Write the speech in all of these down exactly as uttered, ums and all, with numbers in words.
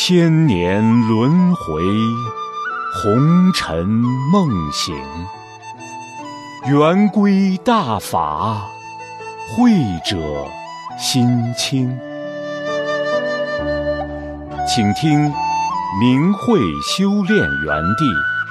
千年轮回，红尘梦醒。圆规大法，慧者心清。请听明慧修炼园地。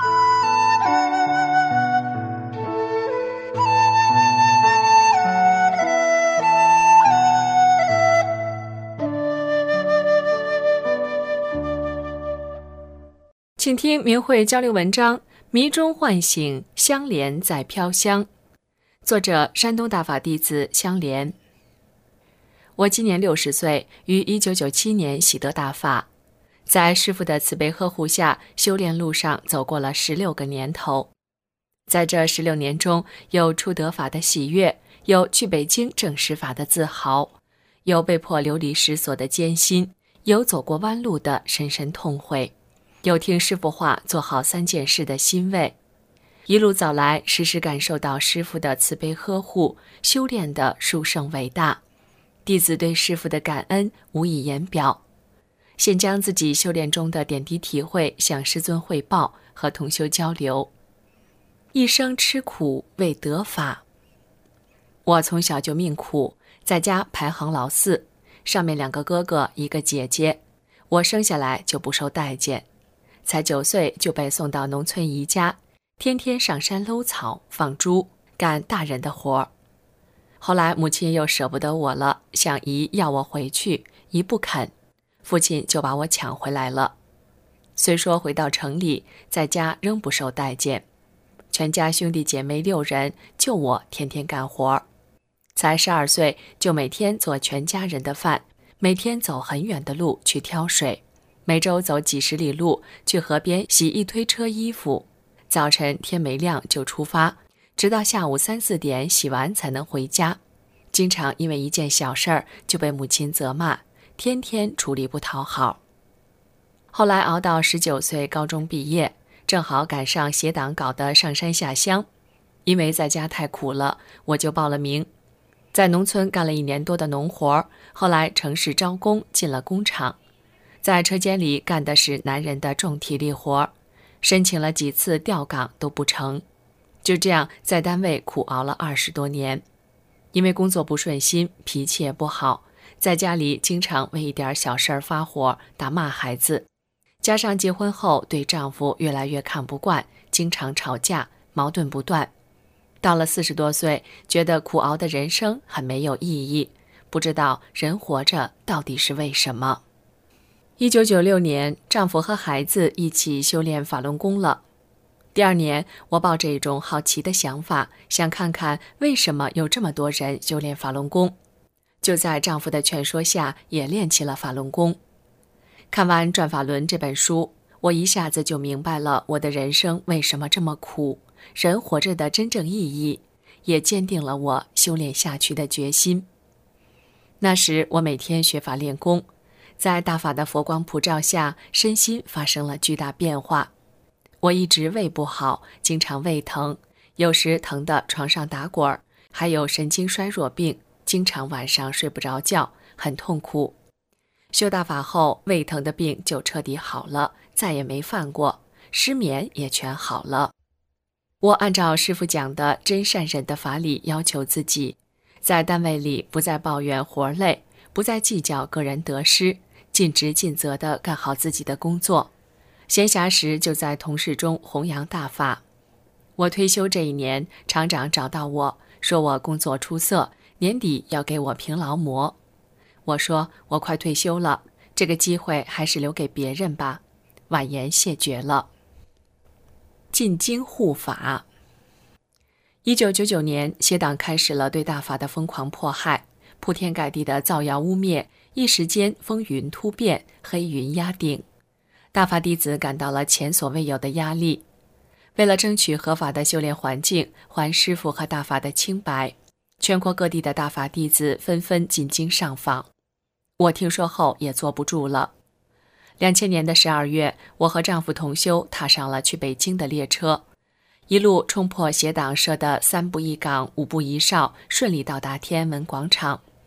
请听明慧交流文章《迷中唤醒，香莲在飘香》，作者山东大法弟子香莲。我今年六十岁，于一九九七年喜得大法，在师父的慈悲呵护下，修炼路上走过了十六个年头。在这十六年中，有初得法的喜悦，有去北京证实法的自豪，有被迫流离失所的艰辛，有走过弯路的深深痛悔，有听师父话做好三件事的欣慰。一路走来，时时感受到师父的慈悲呵护，修炼的殊胜伟大，弟子对师父的感恩无以言表。现将自己修炼中的点滴体会向师尊汇报，和同修交流。一生吃苦为得法。我从小就命苦，在家排行老四，上面两个哥哥一个姐姐，我生下来就不受待见，才九岁就被送到农村姨家，天天上山搂草放猪，干大人的活儿。后来母亲又舍不得我了，想姨要我回去，姨不肯，父亲就把我抢回来了。虽说回到城里，在家仍不受待见，全家兄弟姐妹六人，就我天天干活。才十二岁就每天做全家人的饭，每天走很远的路去挑水，每周走几十里路去河边洗一推车衣服，早晨天没亮就出发，直到下午三四点洗完才能回家。经常因为一件小事儿就被母亲责骂，天天处理不讨好。后来熬到十九岁高中毕业，正好赶上协党搞的上山下乡，因为在家太苦了，我就报了名。在农村干了一年多的农活，后来城市招工进了工厂，在车间里干的是男人的重体力活，申请了几次调岗都不成，就这样在单位苦熬了二十多年。因为工作不顺心，脾气也不好，在家里经常为一点小事儿发火，打骂孩子，加上结婚后对丈夫越来越看不惯，经常吵架，矛盾不断。到了四十多岁，觉得苦熬的人生很没有意义，不知道人活着到底是为什么。一九九六年，丈夫和孩子一起修炼法轮功了。第二年，我抱着一种好奇的想法，想看看为什么有这么多人修炼法轮功，就在丈夫的劝说下，也练起了法轮功。看完《转法轮》这本书，我一下子就明白了我的人生为什么这么苦，人活着的真正意义，也坚定了我修炼下去的决心。那时我每天学法练功，在大法的佛光普照下，身心发生了巨大变化。我一直胃不好，经常胃疼，有时疼得床上打滚，还有神经衰弱病，经常晚上睡不着觉，很痛苦。修大法后，胃疼的病就彻底好了，再也没犯过，失眠也全好了。我按照师父讲的真善忍的法理要求自己，在单位里不再抱怨活累，不再计较个人得失，尽职尽责地干好自己的工作。闲暇时就在同事中弘扬大法。我退休这一年，厂长找到我，说我工作出色，年底要给我评劳模。我说我快退休了，这个机会还是留给别人吧，婉言谢绝了。进京护法。一九九九年，协党开始了对大法的疯狂迫害，铺天盖地的造谣污蔑，一时间风云突变，黑云压顶。大法弟子感到了前所未有的压力。为了争取合法的修炼环境，还师父和大法的清白，全国各地的大法弟子纷纷进京上访。我听说后也坐不住了。两千年的十二月，我和丈夫同修踏上了去北京的列车，一路冲破协党设的三步一岗五步一哨，顺利到达天安门广场。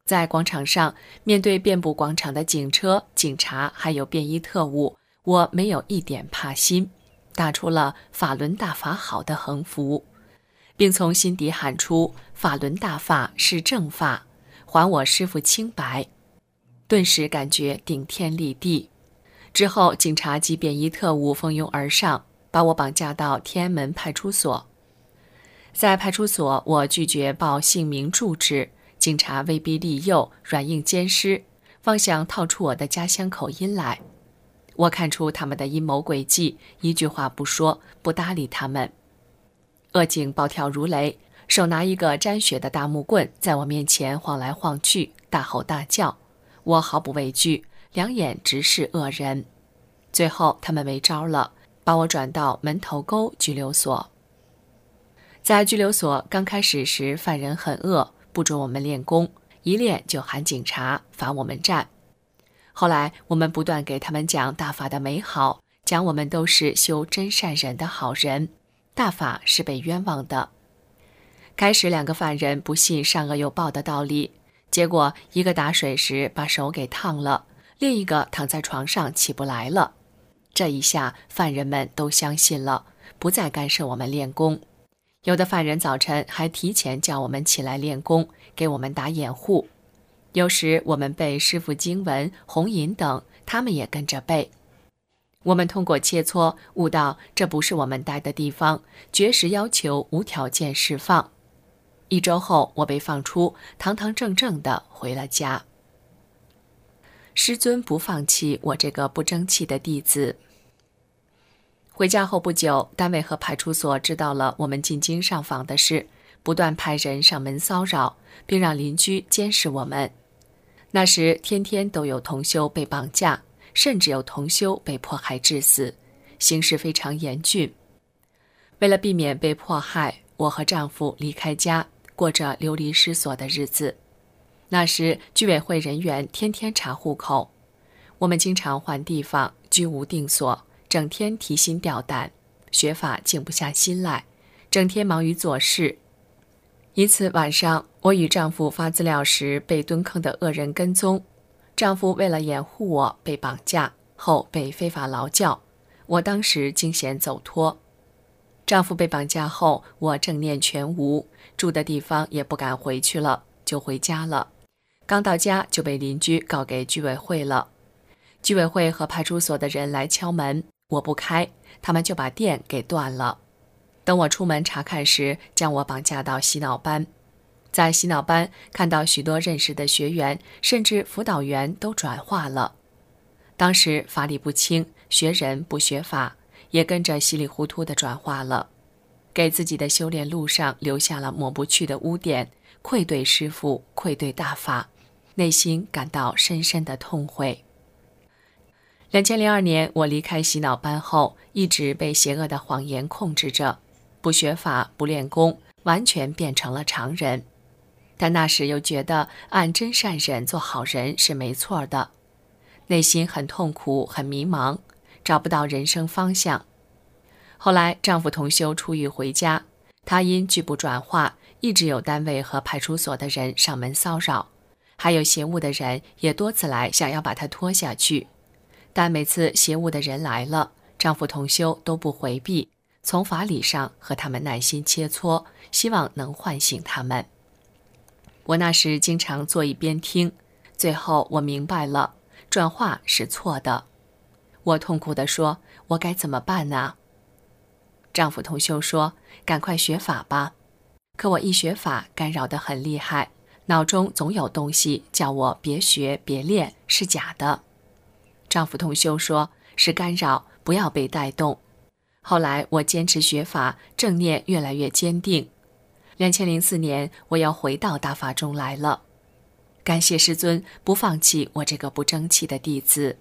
在广场上，面对遍布广场的警车、警察还有便衣特务，我没有一点怕心，打出了法轮大法好的横幅，并从心底喊出法轮大法是正法，还我师父清白。顿时感觉顶天立地。之后警察及便衣特务蜂拥而上，把我绑架到天安门派出所。在派出所，我拒绝报姓名住址，警察威逼利诱，软硬兼施，妄想套出我的家乡口音来。我看出他们的阴谋诡计，一句话不说，不搭理他们。恶警暴跳如雷，手拿一个沾血的大木棍，在我面前晃来晃去，大吼大叫。我毫不畏惧，两眼直视恶人。最后他们没招了，把我转到门头沟拘留所。在拘留所刚开始时，犯人很恶，不准我们练功，一练就喊警察，罚我们站。后来我们不断给他们讲大法的美好，讲我们都是修真善忍的好人，大法是被冤枉的。开始两个犯人不信善恶有报的道理，结果一个打水时把手给烫了，另一个躺在床上起不来了。这一下犯人们都相信了，不再干涉我们练功。有的犯人早晨还提前叫我们起来练功，给我们打掩护。有时我们背师父经文、红引等，他们也跟着背。我们通过切磋悟到这不是我们待的地方，绝食要求无条件释放。一周后我被放出，堂堂正正地回了家。师尊不放弃我这个不争气的弟子。回家后不久，单位和派出所知道了我们进京上访的事，不断派人上门骚扰，并让邻居监视我们。那时天天都有同修被绑架，甚至有同修被迫害致死，形势非常严峻。为了避免被迫害，我和丈夫离开家，过着流离失所的日子。那时居委会人员天天查户口，我们经常换地方，居无定所，整天提心吊胆，学法静不下心来，整天忙于做事。一次晚上，我与丈夫发资料时被蹲坑的恶人跟踪，丈夫为了掩护我被绑架后被非法劳教，我当时惊险走脱。丈夫被绑架后，我正念全无，住的地方也不敢回去了，就回家了。刚到家就被邻居告给居委会了。居委会和派出所的人来敲门，我不开，他们就把电给断了。等我出门查看时，将我绑架到洗脑班。在洗脑班看到许多认识的学员，甚至辅导员都转化了。当时法理不清，学人不学法，也跟着稀里糊涂地转化了，给自己的修炼路上留下了抹不去的污点，愧对师父，愧对大法，内心感到深深的痛悔。两千零二年，我离开洗脑班后，一直被邪恶的谎言控制着，不学法，不练功，完全变成了常人。但那时又觉得按真善忍做好人是没错的，内心很痛苦，很迷茫，找不到人生方向。后来丈夫同修出狱回家，他因拒不转化，一直有单位和派出所的人上门骚扰，还有邪物的人也多次来想要把他拖下去。但每次邪物的人来了，丈夫同修都不回避，从法理上和他们耐心切磋，希望能唤醒他们。我那时经常坐一边听，最后我明白了，转化是错的。我痛苦地说，我该怎么办呢？丈夫同修说，赶快学法吧。可我一学法，干扰得很厉害，脑中总有东西叫我别学别练，是假的。丈夫同修说，是干扰，不要被带动。后来我坚持学法，正念越来越坚定。两千零四年，我要回到大法中来了。感谢师尊不放弃我这个不争气的弟子。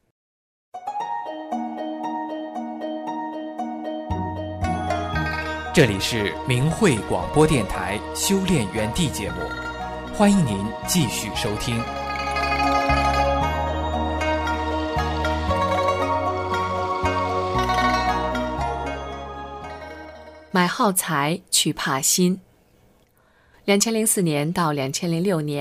这里是明慧广播电台修炼园地节目，欢迎您继续收听。 买耗材去怕心。两千零四年到两千零六年，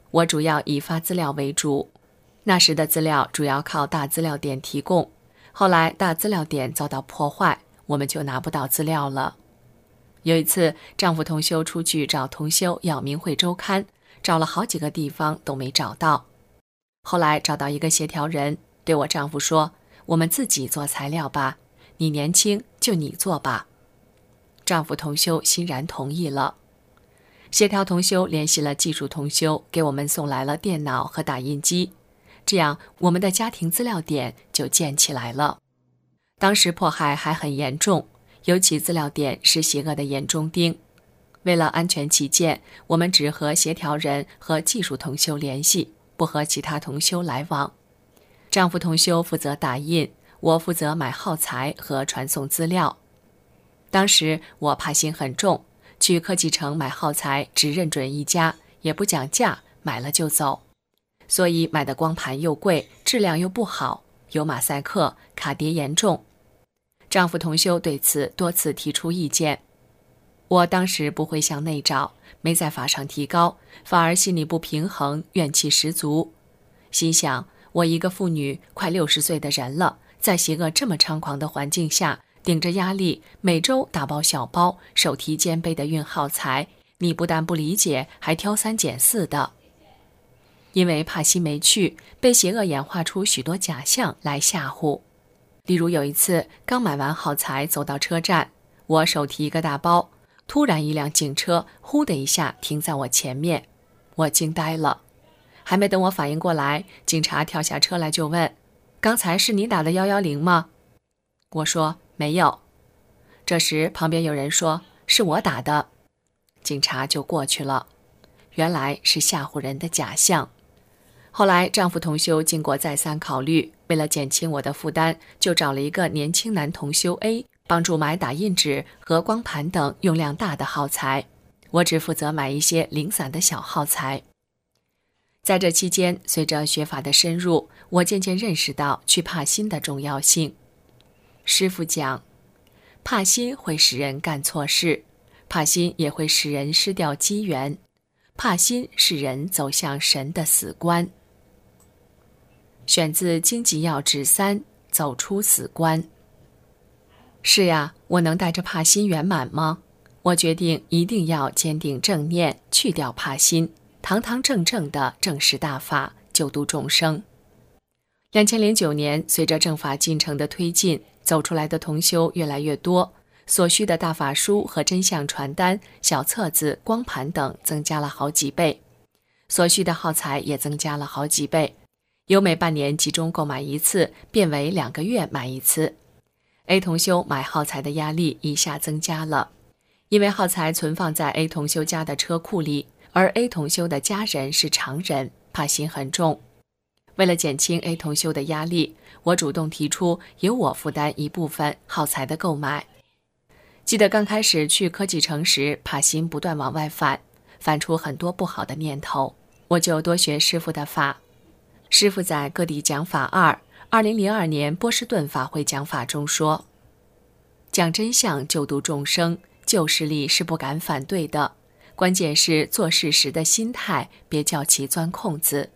我主要以发资料为主。那时的资料主要靠大资料点提供，后来大资料点遭到破坏，我们就拿不到资料了。有一次，丈夫同修出去找同修要明慧周刊，找了好几个地方都没找到。后来找到一个协调人，对我丈夫说，我们自己做材料吧，你年轻就你做吧。丈夫同修欣然同意了。协调同修联系了技术同修，给我们送来了电脑和打印机，这样我们的家庭资料点就建起来了。当时迫害还很严重，尤其资料点是邪恶的眼中钉。为了安全起见，我们只和协调人和技术同修联系，不和其他同修来往。丈夫同修负责打印，我负责买耗材和传送资料。当时我怕心很重，去科技城买耗材只认准一家，也不讲价，买了就走。所以买的光盘又贵，质量又不好，有马赛克，卡碟严重。丈夫同修对此多次提出意见。我当时不会向内找，没在法上提高，反而心里不平衡，怨气十足。心想，我一个妇女，快六十岁的人了，在邪恶这么猖狂的环境下，顶着压力，每周大包小包，手提肩背的运耗材，你不但不理解，还挑三拣四的。因为怕心没去，被邪恶演化出许多假象来吓唬。例如有一次，刚买完耗材走到车站，我手提一个大包，突然一辆警车呼的一下停在我前面，我惊呆了。还没等我反应过来，警察跳下车来就问，刚才是你打的一一零吗？我说没有。这时旁边有人说是我打的，警察就过去了。原来是吓唬人的假象。后来丈夫同修经过再三考虑，为了减轻我的负担，就找了一个年轻男同修 A 帮助买打印纸和光盘等用量大的耗材，我只负责买一些零散的小耗材。在这期间，随着学法的深入，我渐渐认识到去怕心的重要性。师父讲，怕心会使人干错事，怕心也会使人失掉机缘，怕心是人走向神的死关。选自《经济要旨三》，走出死关。是呀，我能带着怕心圆满吗？我决定一定要坚定正念，去掉怕心，堂堂正正的正视大法，救度众生。两千零九年，随着正法进程的推进，走出来的同修越来越多，所需的大法书和真相传单、小册子、光盘等增加了好几倍，所需的耗材也增加了好几倍，由每半年集中购买一次，变为两个月买一次。A 同修买耗材的压力一下增加了，因为耗材存放在 A 同修家的车库里，而 A 同修的家人是常人，怕心很重。为了减轻 A 同修的压力，我主动提出由我负担一部分耗材的购买。记得刚开始去科技城时，怕心不断往外反，反出很多不好的念头，我就多学师父的法。师父在各地讲法二二零零二年波士顿法会讲法中说，讲真相救度众生，旧势力是不敢反对的，关键是做事时的心态，别叫其钻空子。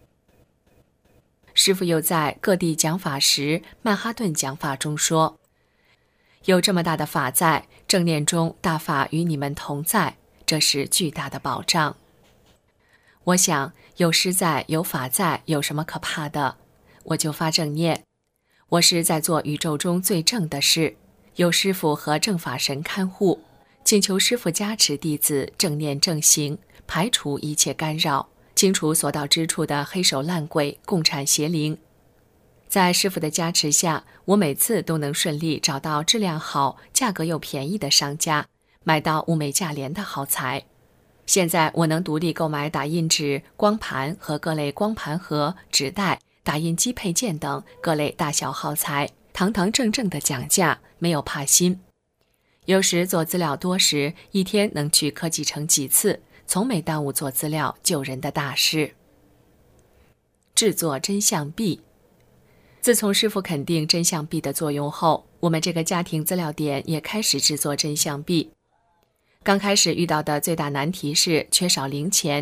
师父又在各地讲法时曼哈顿讲法中说，有这么大的法在，正念中大法与你们同在，这是巨大的保障。我想有师在，有法在，有什么可怕的？我就发正念，我是在做宇宙中最正的事，有师父和正法神看护，请求师父加持弟子正念正行，排除一切干扰，清除所到之处的黑手烂鬼、共产邪灵。在师父的加持下，我每次都能顺利找到质量好、价格又便宜的商家，买到物美价廉的耗材。现在我能独立购买打印纸、光盘和各类光盘盒、纸袋、打印机配件等各类大小耗材，堂堂正正的讲价，没有怕心。有时做资料多时，一天能去科技城几次，从没耽误做资料救人的大事。制作真相币。自从师父肯定真相币的作用后，我们这个家庭资料点也开始制作真相币。刚开始遇到的最大难题是缺少零钱，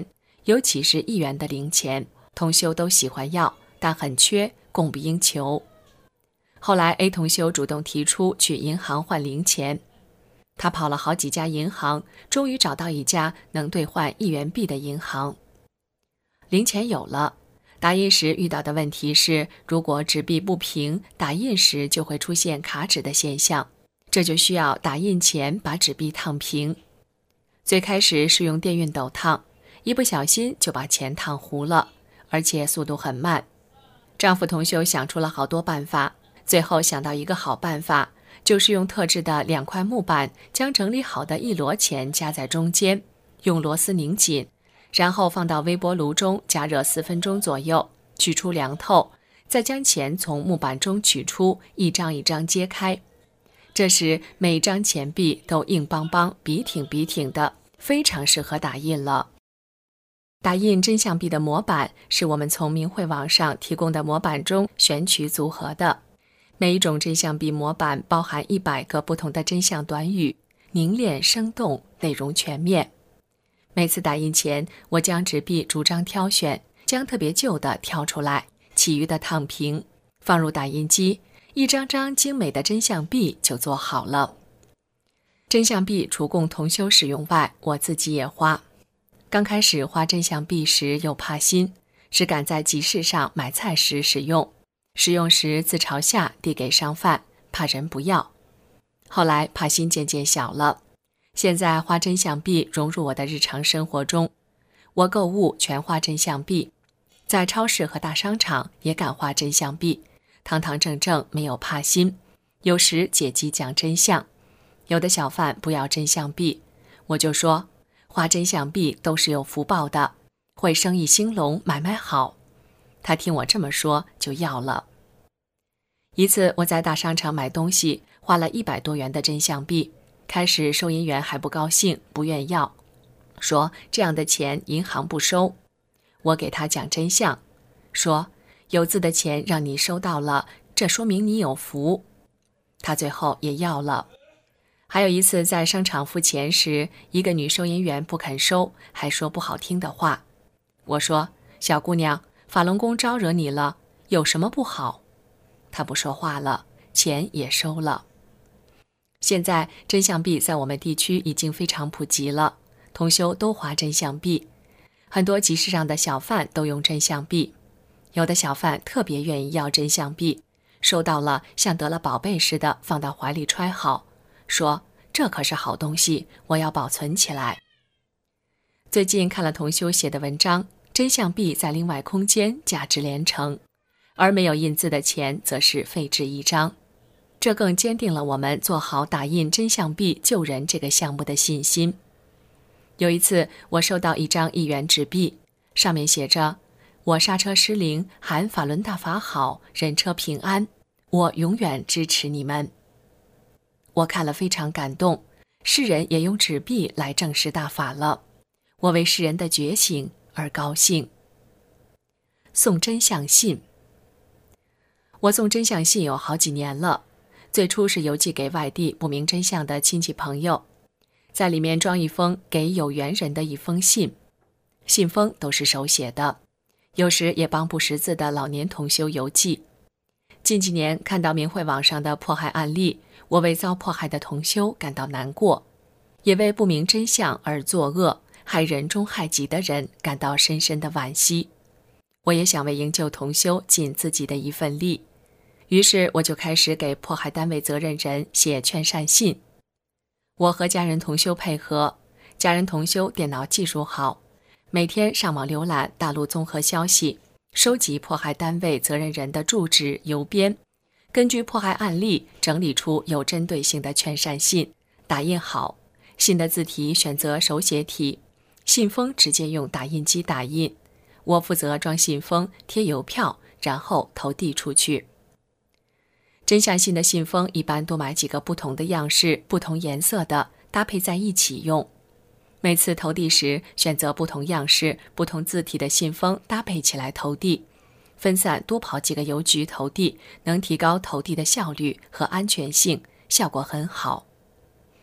尤其是一元的零钱，同修都喜欢要，但很缺，供不应求。后来 A 同修主动提出去银行换零钱，他跑了好几家银行，终于找到一家能兑换一元币的银行。零钱有了，打印时遇到的问题是，如果纸币不平，打印时就会出现卡纸的现象，这就需要打印前把纸币烫平。最开始是用电熨斗烫，一不小心就把钱烫糊了，而且速度很慢。丈夫同修想出了好多办法，最后想到一个好办法，就是用特制的两块木板将整理好的一摞钱夹在中间，用螺丝拧紧，然后放到微波炉中加热四分钟左右，取出凉透，再将钱从木板中取出，一张一张揭开。这时每张钱币都硬邦邦、笔挺笔挺的，非常适合打印了。打印真相币的模板是我们从明慧网上提供的模板中选取组合的。每一种真相币模板包含一百个不同的真相短语，凝练生动，内容全面。每次打印前，我将纸币逐张挑选，将特别旧的挑出来，其余的烫平，放入打印机，一张张精美的真相币就做好了。真相币除供同修使用外，我自己也花。刚开始花真相币时又怕新，只敢在集市上买菜时使用，使用时自朝下递给商贩，怕人不要。后来怕心渐渐小了，现在花真相币融入我的日常生活中。我购物全花真相币，在超市和大商场也敢花真相币，堂堂正正，没有怕心。有时借机讲真相，有的小贩不要真相币，我就说花真相币都是有福报的，会生意兴隆，买卖好。他听我这么说就要了。一次我在大商场买东西，花了一百多元的真相币，开始收银员还不高兴，不愿要，说这样的钱银行不收。我给他讲真相，说有字的钱让你收到了，这说明你有福。他最后也要了。还有一次在商场付钱时，一个女收银员不肯收，还说不好听的话。我说小姑娘，法轮功招惹你了，有什么不好？她不说话了，钱也收了。现在真相币在我们地区已经非常普及了，同修都花真相币，很多集市上的小贩都用真相币，有的小贩特别愿意要真相币，收到了像得了宝贝似的放到怀里揣好，说这可是好东西，我要保存起来。最近看了同修写的文章，真相币在另外空间价值连城，而没有印字的钱则是废纸一张，这更坚定了我们做好打印真相币救人这个项目的信心。有一次我收到一张一元纸币，上面写着我刹车失灵，喊法轮大法好，人车平安，我永远支持你们。我看了非常感动，世人也用纸币来证实大法了，我为世人的觉醒而高兴。送真相信，我送真相信有好几年了，最初是邮寄给外地不明真相的亲戚朋友，在里面装一封给有缘人的一封信，信封都是手写的，有时也帮不识字的老年同修邮寄。近几年看到明慧网上的迫害案例，我为遭迫害的同修感到难过，也为不明真相而作恶害人中害己的人感到深深的惋惜。我也想为营救同修尽自己的一份力，于是我就开始给迫害单位责任人写劝善信。我和家人同修配合，家人同修电脑技术好，每天上网浏览大陆综合消息，收集迫害单位责任人的住址、邮编，根据迫害案例整理出有针对性的劝善信，打印好，信的字体选择手写体，信封直接用打印机打印，我负责装信封、贴邮票，然后投递出去。真相信的信封一般多买几个不同的样式、不同颜色的，搭配在一起用。每次投递时选择不同样式、不同字体的信封搭配起来投递，分散多跑几个邮局投递，能提高投递的效率和安全性，效果很好。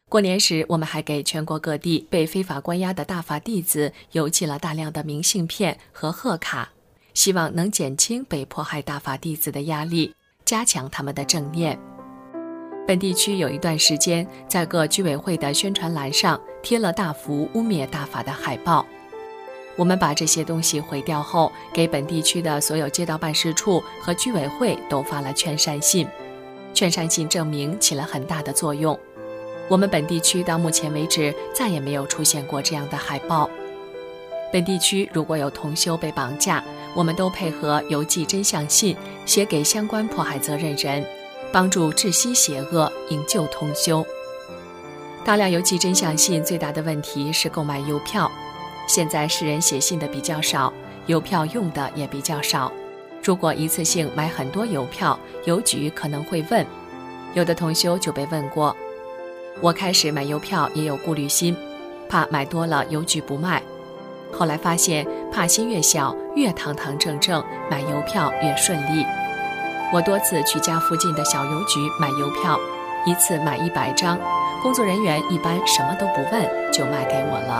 过年时，我们还给全国各地被非法关押的大法弟子邮寄了大量的明信片和贺卡，希望能减轻被迫害大法弟子的压力，加强他们的正念。本地区有一段时间，在各居委会的宣传栏上贴了大幅污蔑大法的海报。我们把这些东西毁掉后，给本地区的所有街道办事处和居委会都发了劝善信。劝善信证明起了很大的作用。我们本地区到目前为止再也没有出现过这样的海报。本地区如果有同修被绑架，我们都配合邮寄真相信，写给相关迫害责任人，帮助治息邪恶，营救同修。大量邮寄真相信最大的问题是购买邮票。现在世人写信的比较少，邮票用的也比较少。如果一次性买很多邮票，邮局可能会问。有的同修就被问过。我开始买邮票也有顾虑心，怕买多了邮局不卖。后来发现怕心越小，越堂堂正正，买邮票越顺利。我多次去家附近的小邮局买邮票，一次买一百张，工作人员一般什么都不问就卖给我了。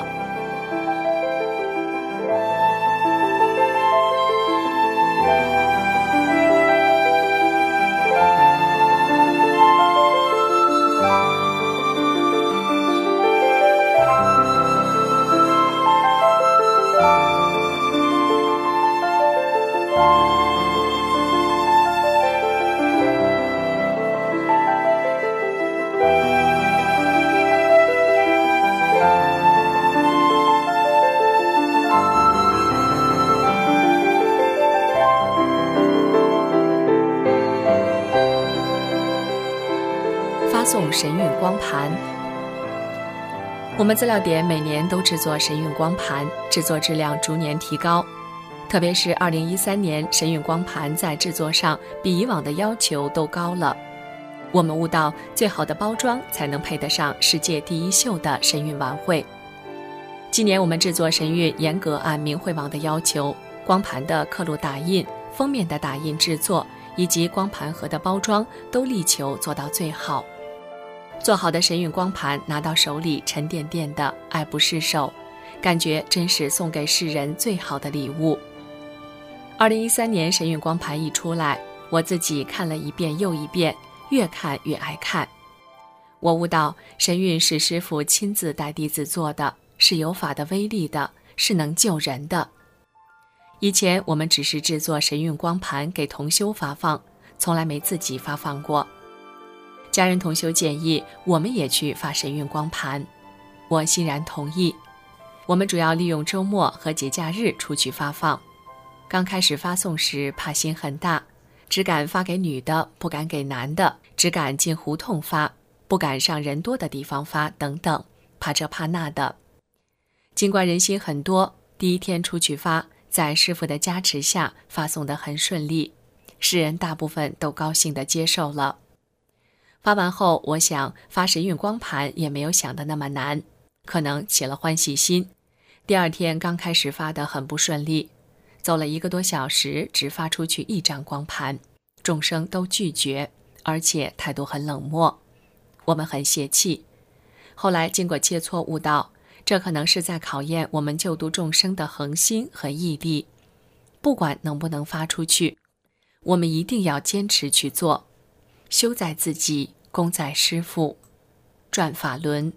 送神韵光盘。我们资料点每年都制作神韵光盘，制作质量逐年提高。特别是二零一三年，神韵光盘在制作上比以往的要求都高了。我们悟到，最好的包装才能配得上世界第一秀的神韵晚会。今年我们制作神韵严格按明慧网的要求，光盘的刻录打印、封面的打印制作以及光盘盒的包装都力求做到最好。做好的神韵光盘拿到手里沉甸甸的，爱不释手，感觉真是送给世人最好的礼物。二零一三年神韵光盘一出来，我自己看了一遍又一遍，越看越爱看。我悟到神韵是师父亲自带弟子做的，是有法的威力的，是能救人的。以前我们只是制作神韵光盘给同修发放，从来没自己发放过。家人同修建议我们也去发神韵光盘，我欣然同意。我们主要利用周末和节假日出去发放。刚开始发送时怕心很大，只敢发给女的，不敢给男的，只敢进胡同发，不敢上人多的地方发等等，怕这怕那的。尽管人心很多，第一天出去发，在师父的加持下发送得很顺利，世人大部分都高兴地接受了。发完后，我想发神韵光盘也没有想的那么难，可能起了欢喜心。第二天刚开始发得很不顺利，走了一个多小时，只发出去一张光盘，众生都拒绝，而且态度很冷漠，我们很泄气。后来经过切磋悟道，这可能是在考验我们救度众生的恒心和毅力。不管能不能发出去，我们一定要坚持去做，修在自己，功在师父，转法轮。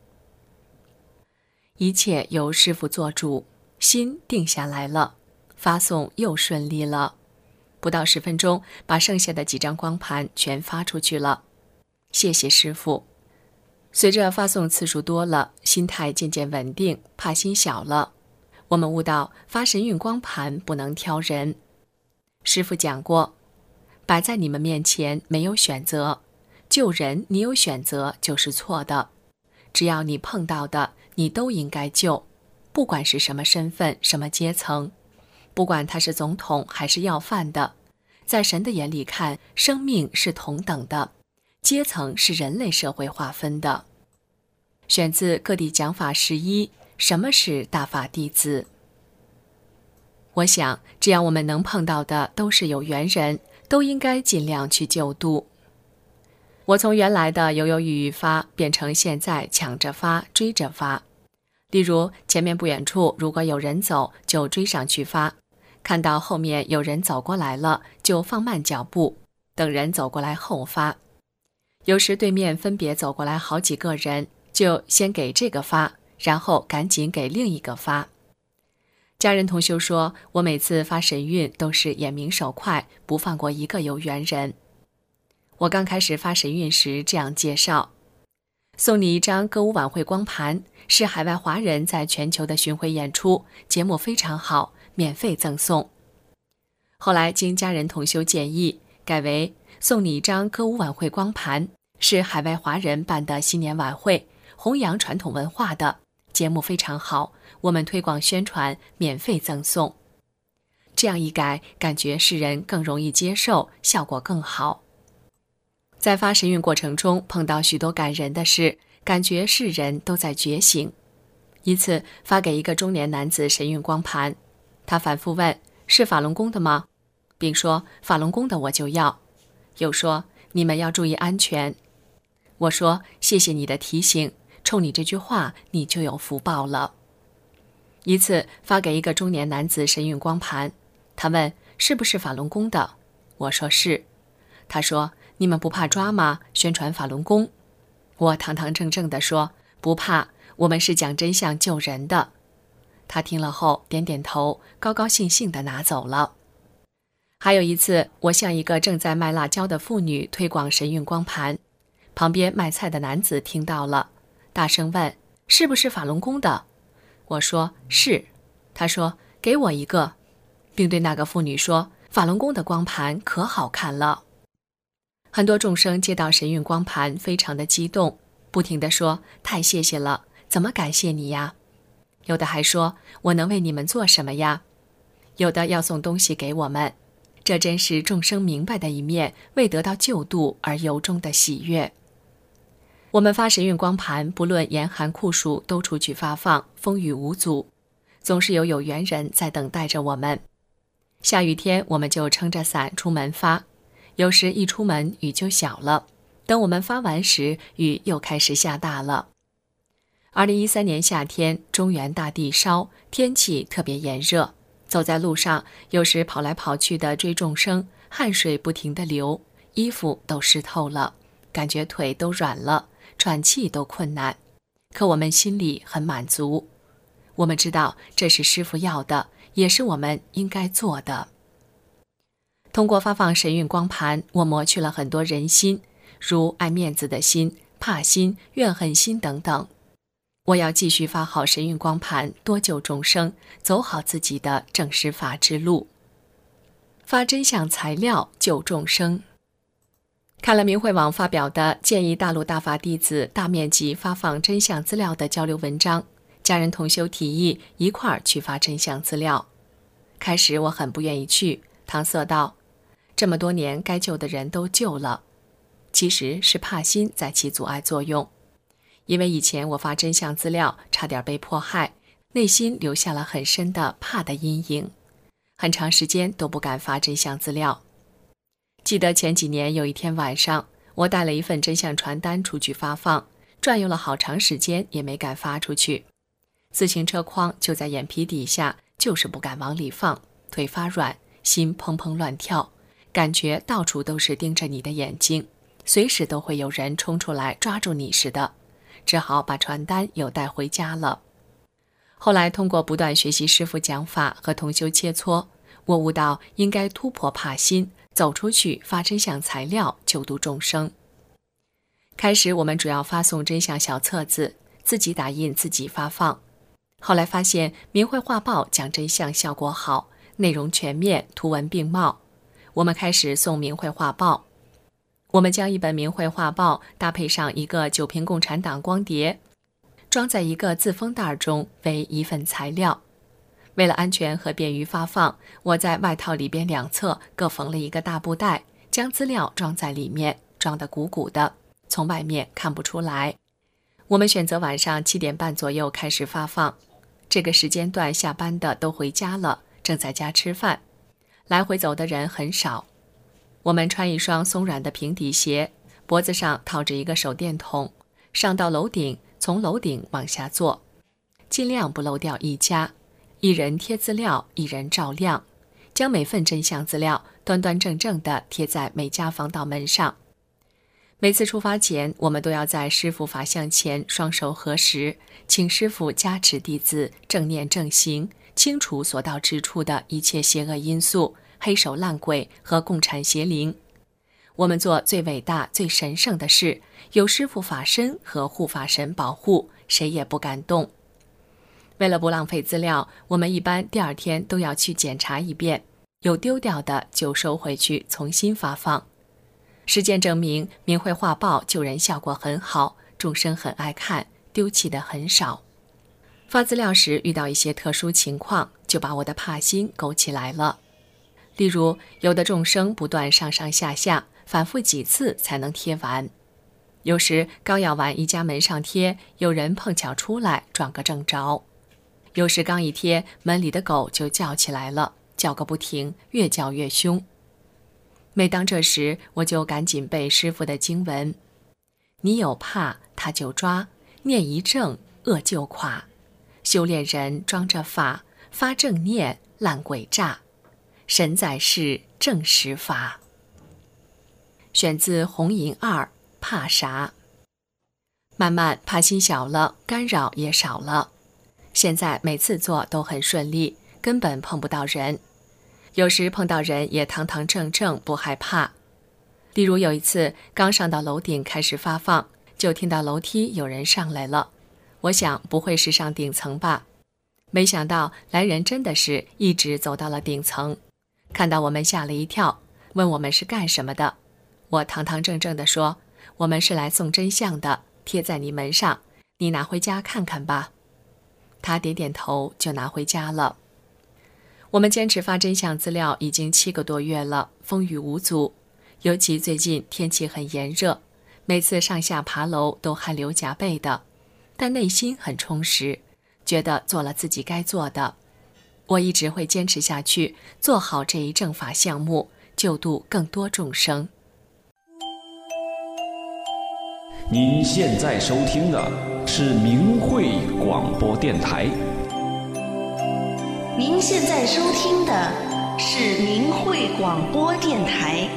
一切由师父做主，心定下来了，发送又顺利了。不到十分钟，把剩下的几张光盘全发出去了。谢谢师父。随着发送次数多了，心态渐渐稳定，怕心小了。我们悟到发神韵光盘不能挑人。师父讲过，摆在你们面前没有选择，救人你有选择就是错的。只要你碰到的，你都应该救，不管是什么身份、什么阶层，不管他是总统还是要饭的，在神的眼里看，生命是同等的，阶层是人类社会划分的。选自各地讲法十一，什么是大法弟子？我想，只要我们能碰到的都是有缘人，都应该尽量去救度。 我从原来的犹犹豫豫发变成现在抢着发、追着发。例如前面不远处如果有人走，就追上去发，看到后面有人走过来了，就放慢脚步，等人走过来后发。有时对面分别走过来好几个人，就先给这个发，然后赶紧给另一个发。家人同修说，我每次发神韵都是眼明手快，不放过一个有缘人。我刚开始发神韵时这样介绍：送你一张歌舞晚会光盘，是海外华人在全球的巡回演出，节目非常好，免费赠送。后来经家人同修建议，改为送你一张歌舞晚会光盘，是海外华人办的新年晚会，弘扬传统文化的，节目非常好，我们推广宣传，免费赠送。这样一改，感觉世人更容易接受，效果更好。在发神韵过程中碰到许多感人的事，感觉世人都在觉醒。一次发给一个中年男子神韵光盘，他反复问，是法轮功的吗？并说法轮功的我就要，又说你们要注意安全。我说谢谢你的提醒，冲你这句话你就有福报了。一次发给一个中年男子神韵光盘，他问是不是法轮功的？我说是。他说你们不怕抓吗？宣传法轮功。我堂堂正正地说不怕，我们是讲真相救人的。他听了后点点头，高高兴兴地拿走了。还有一次，我向一个正在卖辣椒的妇女推广神韵光盘，旁边卖菜的男子听到了，大声问是不是法轮功的？我说是。他说给我一个，并对那个妇女说法轮功的光盘可好看了。很多众生接到神韵光盘非常的激动，不停地说太谢谢了，怎么感谢你呀？有的还说我能为你们做什么呀？有的要送东西给我们，这真是众生明白的一面，为得到救度而由衷的喜悦。我们发神韵光盘，不论严寒酷暑都出去发放，风雨无阻，总是有有缘人在等待着我们。下雨天我们就撑着伞出门发，有时一出门雨就小了，等我们发完时雨又开始下大了。二零一三年夏天，中原大地烧，天气特别炎热，走在路上有时跑来跑去的追众生，汗水不停地流，衣服都湿透了，感觉腿都软了，喘气都困难，可我们心里很满足。我们知道这是师父要的，也是我们应该做的。通过发放神韵光盘，我磨去了很多人心，如爱面子的心、怕心、怨恨心等等。我要继续发好神韵光盘，多救众生，走好自己的正实法之路。发真相材料救众生。看了明慧网发表的建议大陆大法弟子大面积发放真相资料的交流文章，家人同修提议一块儿去发真相资料。开始我很不愿意去，搪塞道，这么多年该救的人都救了。其实是怕心在起阻碍作用，因为以前我发真相资料差点被迫害，内心留下了很深的怕的阴影，很长时间都不敢发真相资料。记得前几年有一天晚上，我带了一份真相传单出去发放，转悠了好长时间也没敢发出去。自行车筐就在眼皮底下，就是不敢往里放，腿发软，心砰砰乱跳，感觉到处都是盯着你的眼睛，随时都会有人冲出来抓住你似的，只好把传单又带回家了。后来通过不断学习师父讲法和同修切磋，我悟到应该突破怕心，走出去发真相材料，救度众生。开始我们主要发送真相小册子，自己打印自己发放。后来发现明慧画报讲真相效果好，内容全面，图文并茂，我们开始送明慧画报。我们将一本明慧画报搭配上一个九瓶共产党光碟，装在一个自封袋中为一份材料。为了安全和便于发放，我在外套里边两侧各缝了一个大布袋，将资料装在里面，装得鼓鼓的，从外面看不出来。我们选择晚上七点半左右开始发放，这个时间段下班的都回家了，正在家吃饭，来回走的人很少。我们穿一双松软的平底鞋， 脖子上套着一个手电筒，上到楼顶，从楼顶往下做，尽量不漏掉一家，一人贴资料，一人照亮，将每份真相资料端端正正地贴在每家防盗门上。每次出发前，我们都要在师父法像前双手合十，请师父加持弟子正念正行，清除所到之处的一切邪恶因素、黑手烂鬼和共产邪灵。我们做最伟大、最神圣的事，有师父法身和护法神保护，谁也不敢动。为了不浪费资料，我们一般第二天都要去检查一遍，有丢掉的就收回去重新发放。实践证明，明慧画报救人效果很好，众生很爱看，丢弃的很少。发资料时遇到一些特殊情况，就把我的怕心勾起来了。例如，有的众生不断上上下下，反复几次才能贴完。有时刚要往一家门上贴，有人碰巧出来撞个正着。有时刚一贴，门里的狗就叫起来了，叫个不停，越叫越凶。每当这时，我就赶紧背师父的经文：你有怕，他就抓；念一正，恶就垮。修炼人装着法，发正念，烂鬼诈。神在世，正实法。选自《红银二》，怕啥？慢慢怕心小了，干扰也少了。现在每次做都很顺利，根本碰不到人。有时碰到人也堂堂正正，不害怕。例如有一次刚上到楼顶开始发放，就听到楼梯有人上来了，我想不会是上顶层吧，没想到来人真的是一直走到了顶层，看到我们吓了一跳，问我们是干什么的。我堂堂正正地说，我们是来送真相的，贴在你门上，你拿回家看看吧。他点点头就拿回家了。我们坚持发真相资料已经七个多月了，风雨无阻。尤其最近天气很炎热，每次上下爬楼都汗流浃背的，但内心很充实，觉得做了自己该做的。我一直会坚持下去，做好这一正法项目，救度更多众生。 您现在收听的是明慧广播电台。 您现在收听的是明慧广播电台。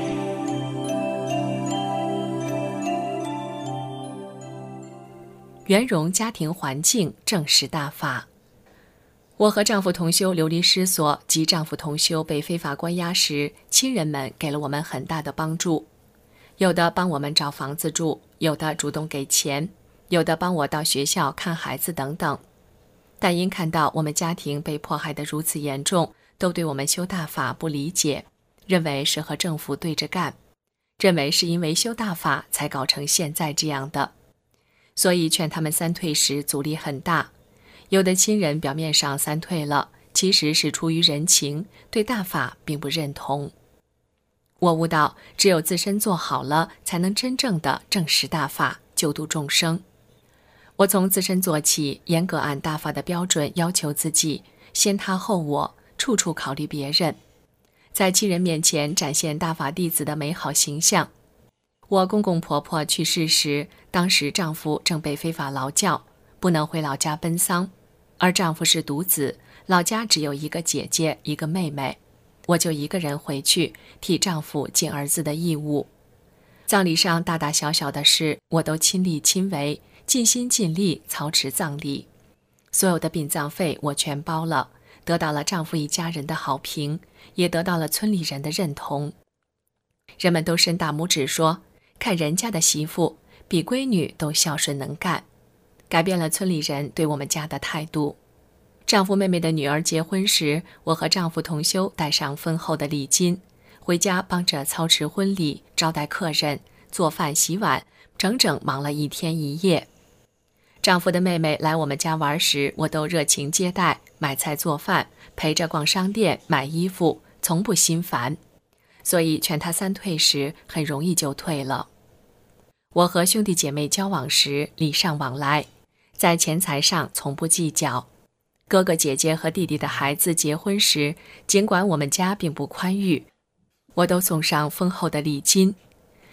圆融家庭环境，正实大法。我和丈夫同修流离失所及丈夫同修被非法关押时，亲人们给了我们很大的帮助，有的帮我们找房子住，有的主动给钱，有的帮我到学校看孩子等等。但因看到我们家庭被迫害得如此严重，都对我们修大法不理解，认为是和政府对着干，认为是因为修大法才搞成现在这样的。所以劝他们三退时阻力很大，有的亲人表面上三退了，其实是出于人情，对大法并不认同。我悟到，只有自身做好了，才能真正的正实大法，救度众生。我从自身做起，严格按大法的标准要求自己，先他后我，处处考虑别人，在亲人面前展现大法弟子的美好形象。我公公婆婆去世时，当时丈夫正被非法劳教，不能回老家奔丧，而丈夫是独子，老家只有一个姐姐一个妹妹，我就一个人回去替丈夫尽儿子的义务。葬礼上大大小小的事我都亲力亲为，尽心尽力操持葬礼，所有的殡葬费我全包了，得到了丈夫一家人的好评，也得到了村里人的认同。人们都伸大拇指说，看人家的媳妇比闺女都孝顺能干，改变了村里人对我们家的态度。丈夫妹妹的女儿结婚时，我和丈夫同修带上丰厚的礼金，回家帮着操持婚礼，招待客人，做饭洗碗，整整忙了一天一夜。丈夫的妹妹来我们家玩时，我都热情接待，买菜做饭，陪着逛商店买衣服，从不心烦。所以劝她三退时，很容易就退了。我和兄弟姐妹交往时，礼尚往来，在钱财上从不计较。哥哥姐姐和弟弟的孩子结婚时，尽管我们家并不宽裕，我都送上丰厚的礼金。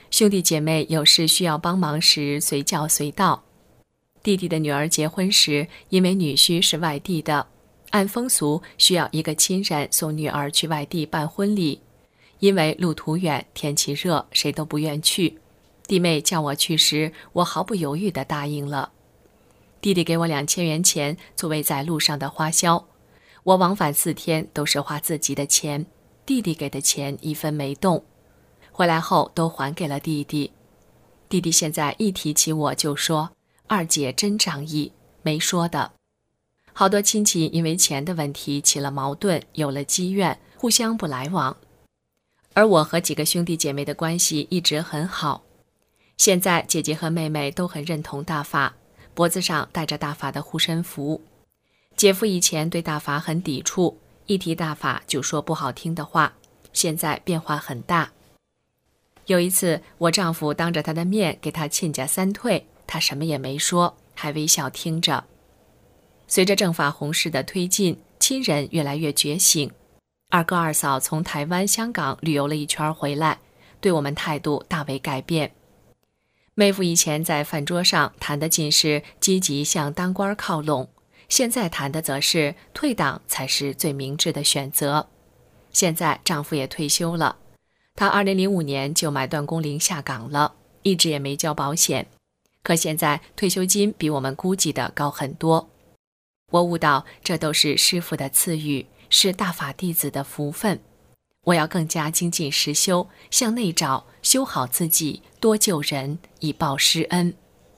兄弟姐妹有事需要帮忙时随叫随到。弟弟的女儿结婚时，因为女婿是外地的，按风俗需要一个亲人送女儿去外地办婚礼，因为路途远，天气热，谁都不愿去。弟妹叫我去时，我毫不犹豫地答应了。弟弟给我两千元钱作为在路上的花销，我往返四天都是花自己的钱，弟弟给的钱一分没动，回来后都还给了弟弟。弟弟现在一提起我就说，二姐真仗义，没说的。好多亲戚因为钱的问题起了矛盾，有了积怨，互相不来往。而我和几个兄弟姐妹的关系一直很好。现在姐姐和妹妹都很认同大法，脖子上戴着大法的护身符。姐夫以前对大法很抵触，一提大法就说不好听的话，现在变化很大。有一次，我丈夫当着他的面给他亲家三退，他什么也没说，还微笑听着。随着正法弘誓的推进，亲人越来越觉醒。二哥二嫂从台湾、香港旅游了一圈回来，对我们态度大为改变。妹夫以前在饭桌上谈的尽是积极向当官靠拢，现在谈的则是退党才是最明智的选择。现在丈夫也退休了，他二零零五年就买断工龄下岗了，一直也没交保险，可现在退休金比我们估计的高很多。我悟到这都是师父的赐予，是大法弟子的福分。我要更加精进实修，向内找，修好自己，多救人，以报师恩。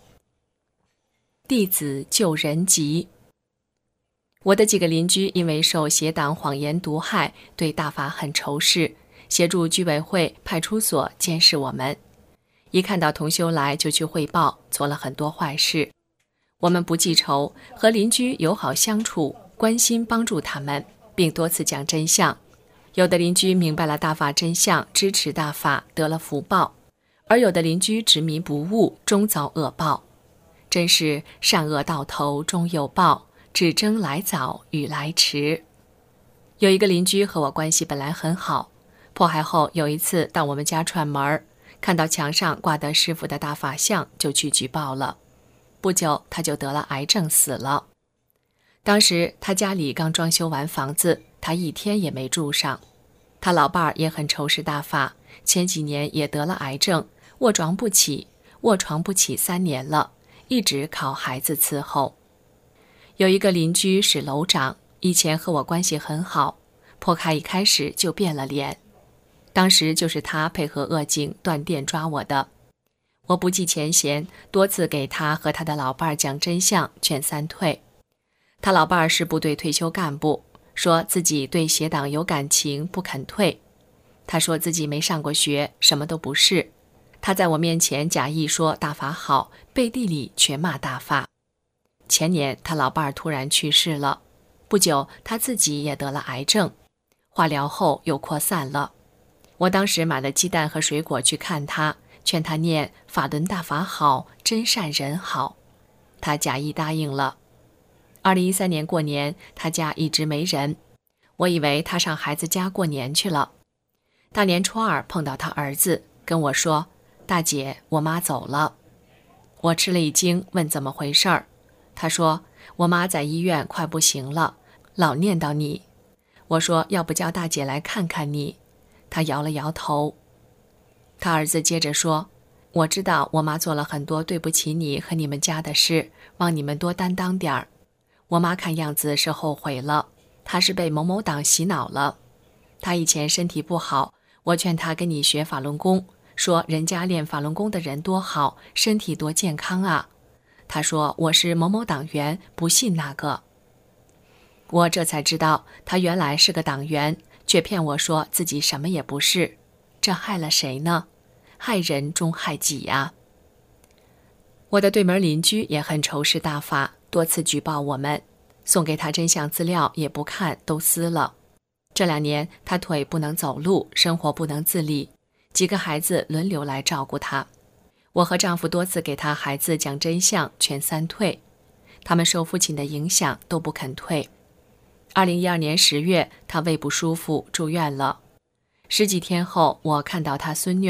弟子救人急。我的几个邻居因为受邪党谎言毒害，对大法很仇视，协助居委会、派出所监视我们。一看到同修来就去汇报，做了很多坏事。我们不记仇，和邻居友好相处，关心帮助他们，并多次讲真相。有的邻居明白了大法真相，支持大法，得了福报；而有的邻居执迷不悟，终遭恶报。真是善恶到头终有报，只争来早与来迟。有一个邻居和我关系本来很好，迫害后有一次到我们家串门，看到墙上挂的师父的大法像，就去举报了。不久他就得了癌症死了。当时他家里刚装修完房子，他一天也没住上。他老伴儿也很仇视大法，前几年也得了癌症，卧床不起，卧床不起三年了，一直靠孩子伺候。有一个邻居是楼长，以前和我关系很好，破开一开始就变了脸。当时就是他配合恶警断电抓我的。我不计前嫌，多次给他和他的老伴儿讲真相，劝三退。他老伴儿是部队退休干部，说自己对邪党有感情，不肯退。他说自己没上过学，什么都不是。他在我面前假意说大法好，背地里却骂大法。前年他老伴儿突然去世了，不久他自己也得了癌症，化疗后又扩散了。我当时买了鸡蛋和水果去看他，劝他念法轮大法好，真善人好。他假意答应了。二零一三年过年，他家一直没人，我以为他上孩子家过年去了。大年初二碰到他儿子，跟我说：“大姐，我妈走了。”我吃了一惊，问怎么回事儿。他说：“我妈在医院快不行了，老念叨你。”我说：“要不叫大姐来看看你？”他摇了摇头。他儿子接着说：“我知道我妈做了很多对不起你和你们家的事，望你们多担当点儿。我妈看样子是后悔了，她是被某某党洗脑了。她以前身体不好，我劝她跟你学法轮功，说人家练法轮功的人多好，身体多健康啊。她说我是某某党员，不信那个。”我这才知道她原来是个党员，却骗我说自己什么也不是，这害了谁呢？害人终害己呀。我的对门邻居也很仇视大法，多次举报我们，送给他真相资料也不看，都撕了。这两年他腿不能走路，生活不能自理，几个孩子轮流来照顾他。我和丈夫多次给他孩子讲真相，劝三退，他们受父亲的影响都不肯退。二零一二年十月，他胃不舒服住院了。十几天后，我看到他孙女儿，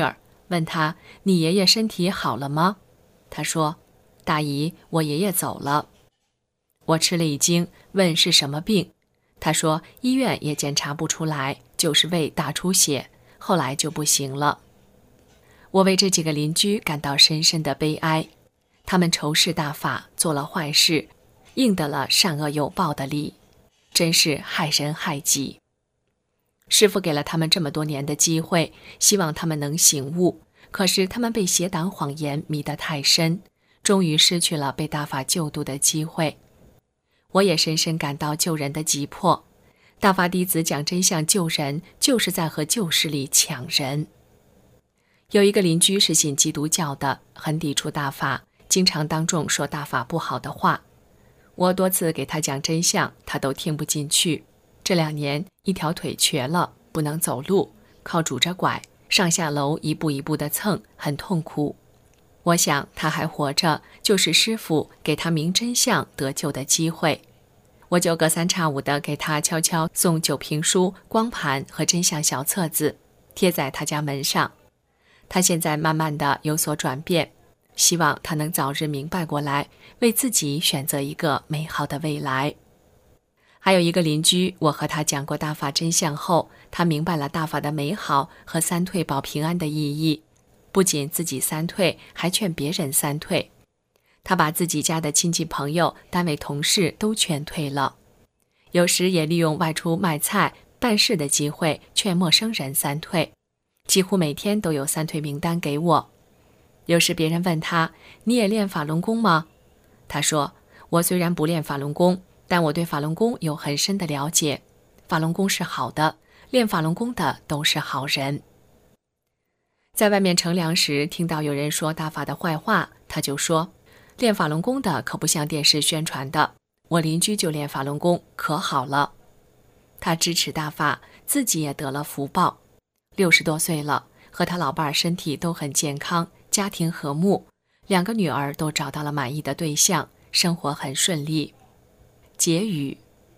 问他：你爷爷身体好了吗？他说：大姨，我爷爷走了。我吃了一惊，问是什么病？他说医院也检查不出来，就是胃大出血，后来就不行了。我为这几个邻居感到深深的悲哀，他们仇视大法，做了坏事，应得了善恶有报的理，真是害人害己。师父给了他们这么多年的机会，希望他们能醒悟，可是他们被邪党谎言迷得太深，终于失去了被大法救度的机会。我也深深感到救人的急迫，大法弟子讲真相救人，就是在和旧势力抢人。有一个邻居是信基督教的，很抵触大法，经常当众说大法不好的话。我多次给他讲真相，他都听不进去。这两年一条腿瘸了，不能走路，靠拄着拐，上下楼一步一步地蹭，很痛苦。我想他还活着，就是师父给他明真相得救的机会。我就隔三差五地给他悄悄送酒瓶书、光盘和真相小册子，贴在他家门上。他现在慢慢地有所转变，希望他能早日明白过来，为自己选择一个美好的未来。还有一个邻居，我和他讲过大法真相后，他明白了大法的美好和三退保平安的意义，不仅自己三退，还劝别人三退。他把自己家的亲戚朋友、单位同事都劝退了，有时也利用外出卖菜、办事的机会劝陌生人三退，几乎每天都有三退名单给我。有时别人问他：你也练法轮功吗？他说：我虽然不练法轮功，但我对法轮功有很深的了解，法轮功是好的，练法轮功的都是好人。在外面乘凉时，听到有人说大法的坏话，他就说：练法轮功的可不像电视宣传的，我邻居就练法轮功，可好了。他支持大法，自己也得了福报，六十多岁了，和他老伴儿身体都很健康，家庭和睦，两个女儿都找到了满意的对象，生活很顺利。结语：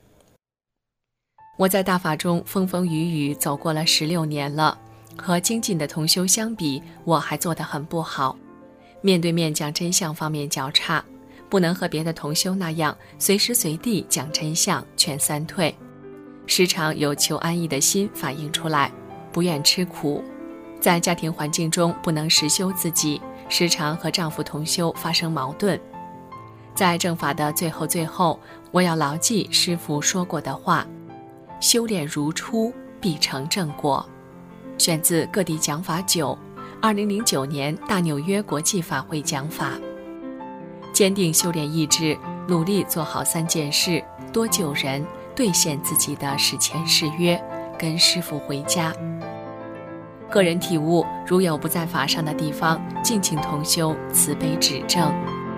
我在大法中风风雨雨走过了十六年了，和精进的同修相比，我还做得很不好。面对面讲真相方面较差，不能和别的同修那样随时随地讲真相劝三退，时常有求安逸的心反映出来，不愿吃苦。在家庭环境中不能实修自己，时常和丈夫同修发生矛盾。在正法的最后最后，我要牢记师父说过的话：修炼如初，必成正果。选自各地讲法九，二零零九年大纽约国际法会讲法。坚定修炼意志，努力做好三件事，多救人，兑现自己的史前誓约，跟师父回家。个人体悟，如有不在法上的地方，敬请同修慈悲指正。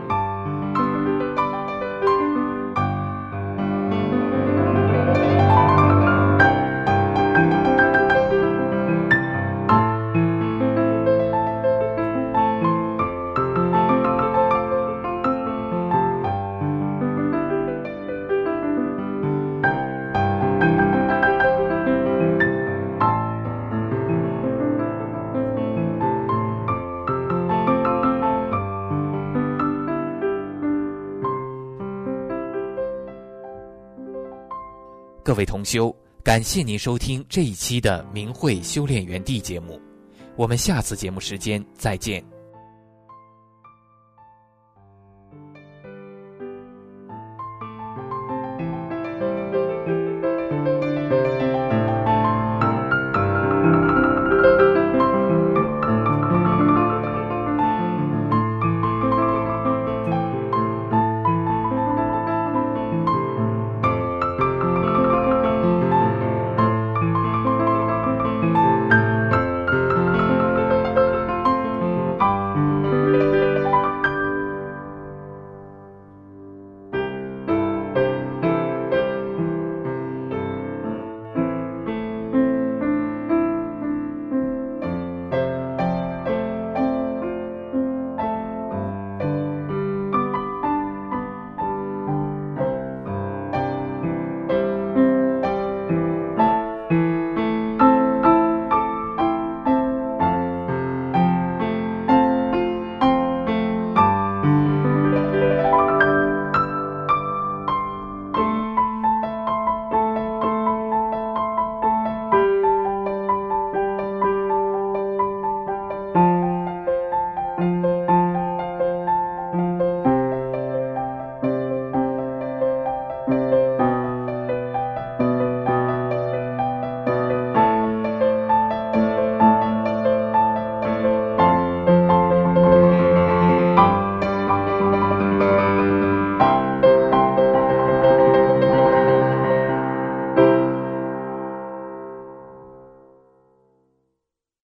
各位同修，感谢您收听这一期的明慧修炼园地节目，我们下次节目时间再见。